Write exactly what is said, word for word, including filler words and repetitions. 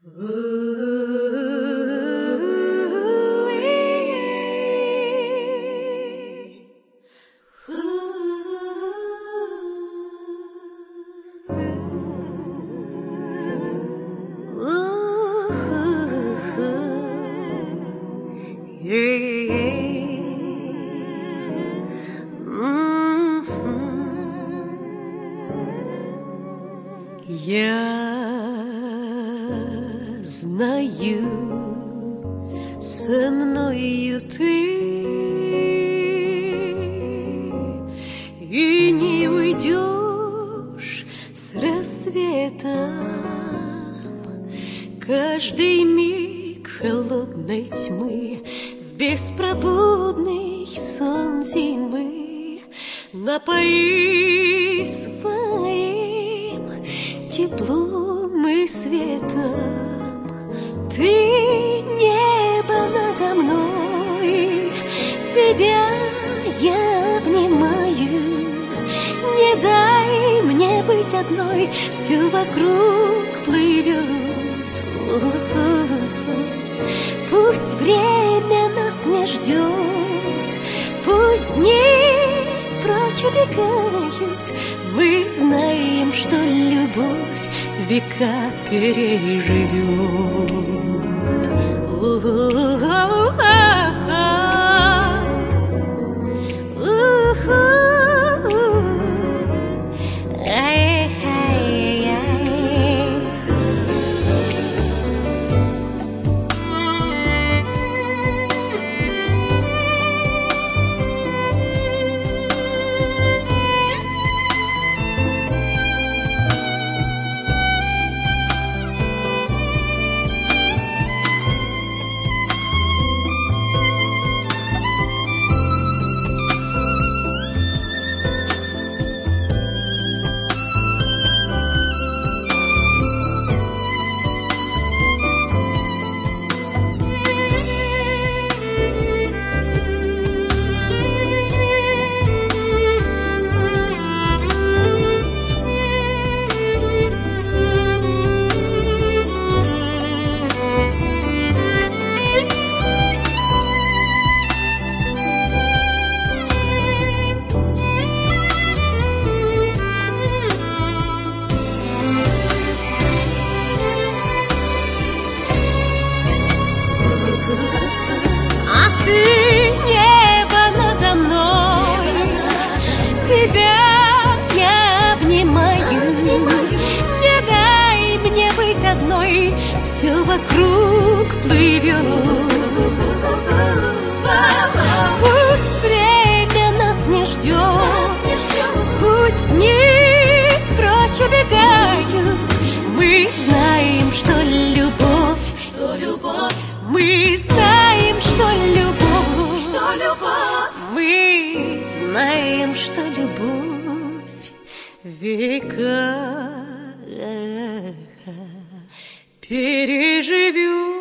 Я знаю, со мною ты и не уйдешь с рассветом. Каждый миг холодной тьмы в беспробудный сон зимы напои своим теплом и светом. Ты небо надо мной, тебя я обнимаю. Не дай мне быть одной, все вокруг плывет. Пусть время нас не ждет, пусть дни прочь убегают. Мы знаем, что любовь века переживет. Тебя я обнимаю. Не дай мне быть одной, все вокруг плывет. Пусть время нас не ждет, пусть дни прочь убегают. Мы знаем, что любовь, что любовь. Мы знаем, что любовь, что любовь. Мы знаем, что любовь века переживет.